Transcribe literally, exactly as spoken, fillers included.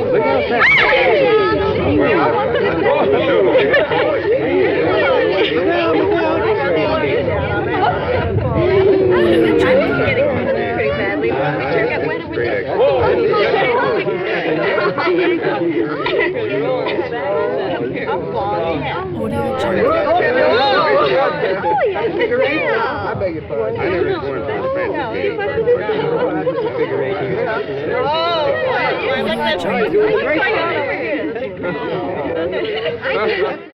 I beg your pardon. I never born figure eight here. Oh, I like that.